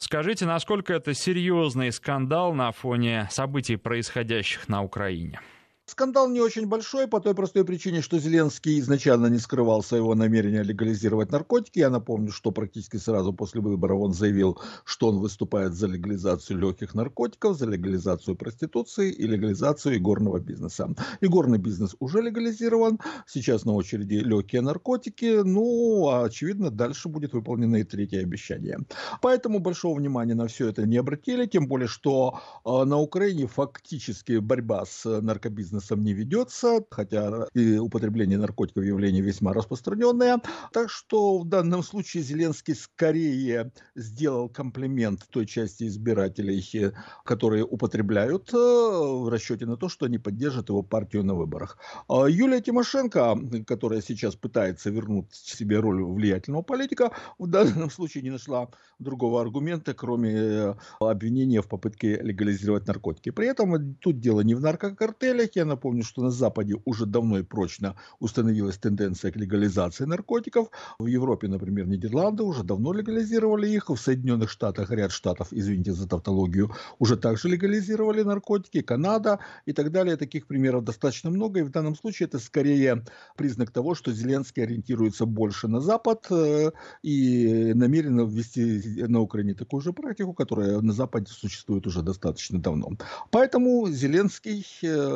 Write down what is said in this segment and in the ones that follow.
Скажите, насколько это серьезный скандал на фоне событий, происходящих на Украине? Скандал не очень большой по той простой причине, что Зеленский изначально не скрывал своего намерения легализировать наркотики. Я напомню, что практически сразу после выборов он заявил, что он выступает за легализацию легких наркотиков, за легализацию проституции и легализацию игорного бизнеса. Игорный бизнес уже легализирован, сейчас на очереди легкие наркотики, а очевидно дальше будет выполнено и третье обещание. Поэтому большого внимания на все это не обратили, тем более, что на Украине фактически борьба с наркобизнесом не ведется, хотя и употребление наркотиков явление весьма распространенное. Так что в данном случае Зеленский скорее сделал комплимент той части избирателей, которые употребляют, в расчете на то, что они поддержат его партию на выборах. Юлия Тимошенко, которая сейчас пытается вернуть себе роль влиятельного политика, в данном случае не нашла другого аргумента, кроме обвинения в попытке легализировать наркотики. При этом тут дело не в наркокартелях. Я напомню, что на Западе уже давно и прочно установилась тенденция к легализации наркотиков. В Европе, например, Нидерланды уже давно легализировали их. В Соединенных Штатах ряд штатов, извините за тавтологию, уже также легализировали наркотики. Канада и так далее. Таких примеров достаточно много. И в данном случае это скорее признак того, что Зеленский ориентируется больше на Запад и намерен ввести на Украине такую же практику, которая на Западе существует уже достаточно давно. Поэтому Зеленский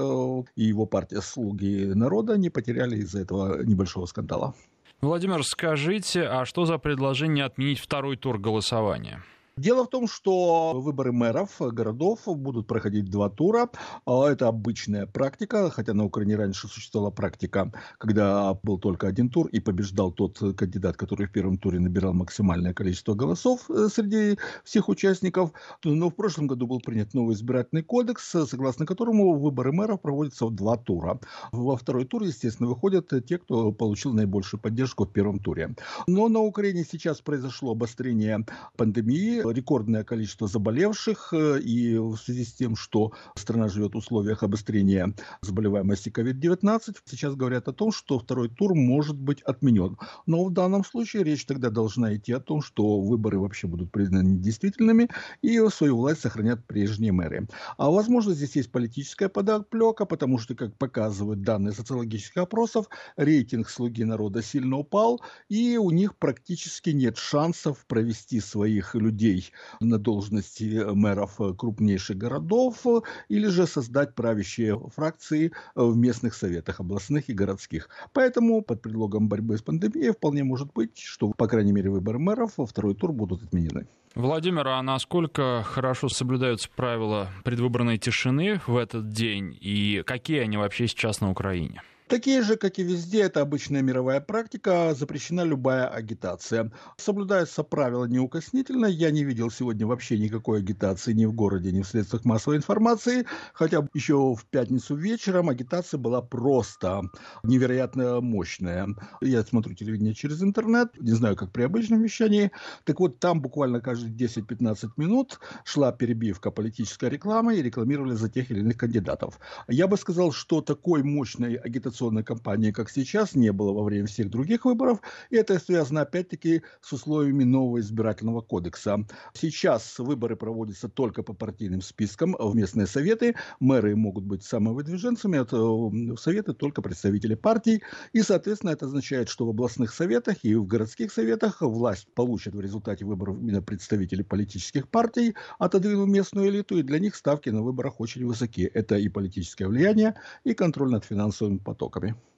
и его партия «Слуги народа» не потеряли из-за этого небольшого скандала. Владимир, скажите, а что за предложение отменить второй тур голосования? Дело в том, что выборы мэров городов будут проходить в 2 тура. Это обычная практика, хотя на Украине раньше существовала практика, когда был только 1 тур и побеждал тот кандидат, который в первом туре набирал максимальное количество голосов среди всех участников. Но в прошлом году был принят новый избирательный кодекс, согласно которому выборы мэров проводятся в 2 тура. Во второй тур, естественно, выходят те, кто получил наибольшую поддержку в первом туре. Но на Украине сейчас произошло обострение пандемии, рекордное количество заболевших, и в связи с тем, что страна живет в условиях обострения заболеваемости COVID-19, сейчас говорят о том, что второй тур может быть отменен. Но в данном случае речь тогда должна идти о том, что выборы вообще будут признаны недействительными и свою власть сохранят прежние мэры. А возможно, здесь есть политическая подоплека, потому что, как показывают данные социологических опросов, рейтинг «Слуги народа» сильно упал, и у них практически нет шансов провести своих людей на должности мэров крупнейших городов или же создать правящие фракции в местных советах, областных и городских. Поэтому под предлогом борьбы с пандемией вполне может быть, что, по крайней мере, выборы мэров во второй тур будут отменены. Владимир, а насколько хорошо соблюдаются правила предвыборной тишины в этот день и какие они вообще сейчас на Украине? Такие же, как и везде, это обычная мировая практика, запрещена любая агитация. Соблюдаются правила неукоснительно. Я не видел сегодня вообще никакой агитации ни в городе, ни в средствах массовой информации, хотя еще в пятницу вечером агитация была просто невероятно мощная. Я смотрю телевидение через интернет, не знаю, как при обычном вещании. Так вот, там буквально каждые 10-15 минут шла перебивка политической рекламы и рекламировали за тех или иных кандидатов. Я бы сказал, что такой мощной агитационной кампании, как сейчас, не было во время всех других выборов. И это связано, опять-таки, с условиями нового избирательного кодекса. Сейчас выборы проводятся только по партийным спискам в местные советы. Мэры могут быть самовыдвиженцами, в советы только представители партий. И, соответственно, это означает, что в областных советах и в городских советах власть получат в результате выборов именно представители политических партий, отодвинув местную элиту, и для них ставки на выборах очень высоки. Это и политическое влияние, и контроль над финансовыми потоками.